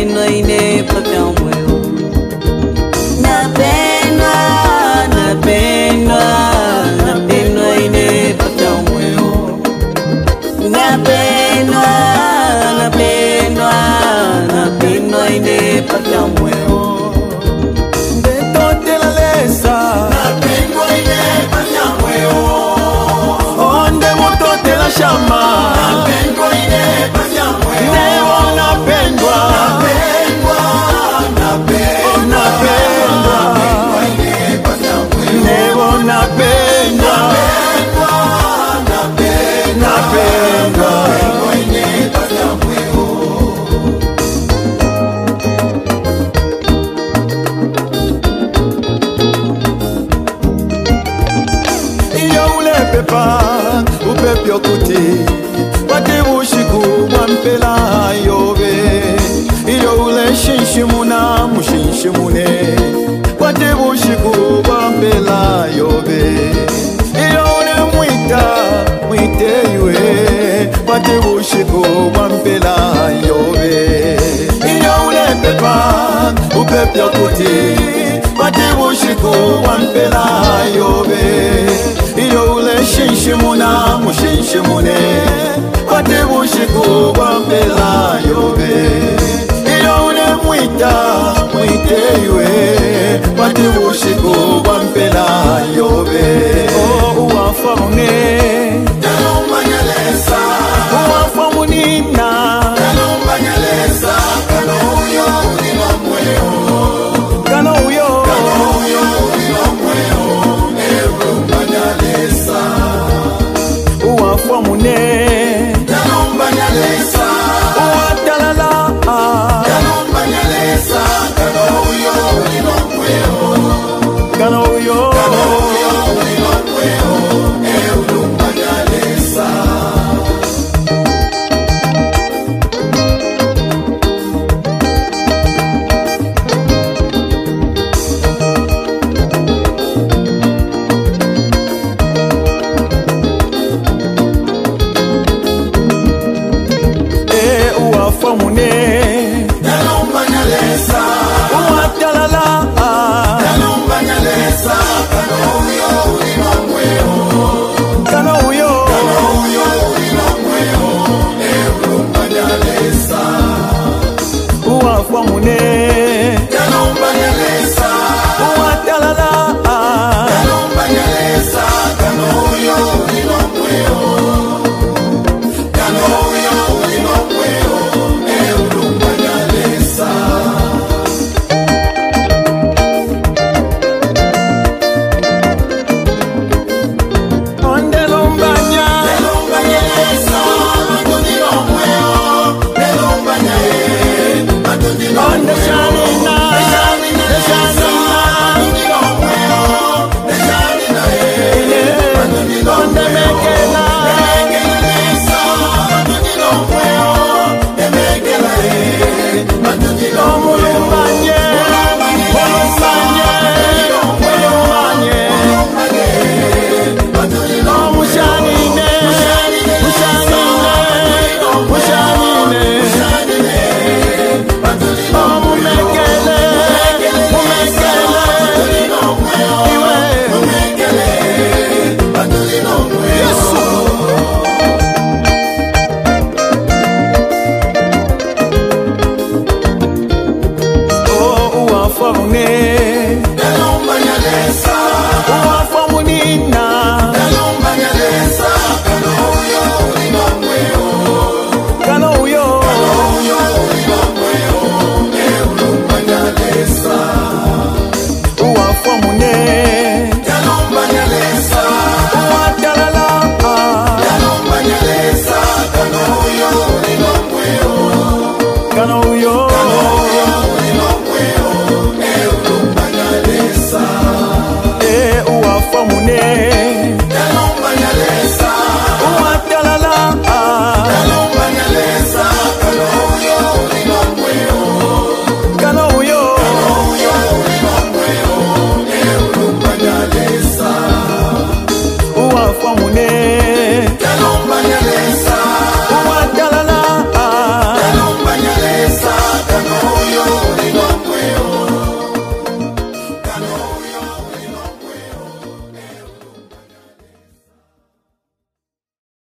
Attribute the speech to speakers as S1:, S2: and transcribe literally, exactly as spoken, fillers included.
S1: napendwa ine paka moyo. Napendwa, napendwa, napendwa ine paka moyo. Napendwa, napendwa, napendwa ine paka moyo.
S2: Ndetote la lesa,
S3: napendwa ine paka moyo.
S2: onde motote la shama,
S3: napendwa ine paka moyo.
S2: nevo napendwa,
S3: napendwa, napendwa, napendwa ine paka moyo.
S2: nevo napendwa,
S3: napendwa, napendwa,
S2: napendwa,
S3: napendwa ine paka moyo.
S2: iyo ule pepa, upepyo kuti, pati bushiku mwampela yobe. Iyo ule shinshimuna mushinshimune, pati bushiku mwampela yobe. Iyo ule mwita, mwite yue, pati bushiku mwampela yobe. Iyo ule pepa, upepyo kuti, pati bushiku mwampela yobe. Iyo ule shinshimuna mushinshimune, pati bushiku mwampela yobe. Iyo ule mwita, mwite yue, pati bushiku mwampela yobe. Oh, uwafamune,
S3: Nyalesa,
S2: uwafamunina,
S3: kalumba nyalesa, kano uyo ulilo mweo,
S2: kano uyo,
S3: uyo ulilo mweo, nerumba nyalesa,
S2: uwafamune,
S3: kalumba nyalesa,
S2: uwatalala,
S3: kalumba nyalesa, kano uyo ulilo mweo,
S2: kano uyo,
S3: uyo ulilo mweo, nerumba nyalesa.
S2: eh, uwafamune,
S3: Kalumba nyalesa,
S2: uwatalala,
S3: kalumba nyalesa, kano uyo ulilo mweo,
S2: kano uyo,
S3: uyo ulilo mweo, nerumba nyalesa,
S2: uwafamune,
S3: kalumba nyalesa,
S2: uwatalala,
S3: kalumba nyalesa, kano uyo ulilo mweo, kano uyo ulilo mweo, nerumba nyalesa.
S2: ondelumbanya,
S3: Nerumba nyalesa, matundilo mweo, nerumba nyae, matundilo
S2: onde
S3: mweo.
S2: shanina,
S3: Matundilo mweo, neshanina
S2: ile,
S3: matundilo
S2: onde mekela,
S3: Nemekelesa, matundilo mweo, nemekela e, matundilo
S2: omulumbanye, mulumbanye, mulumbanye,
S3: matundilo
S2: omushanine, mushanine, mushanine, omumekele, mumekele, iwe, Yesu. Oh, uwafamune,
S3: Kalumba nyalesa,
S2: uwafamunina,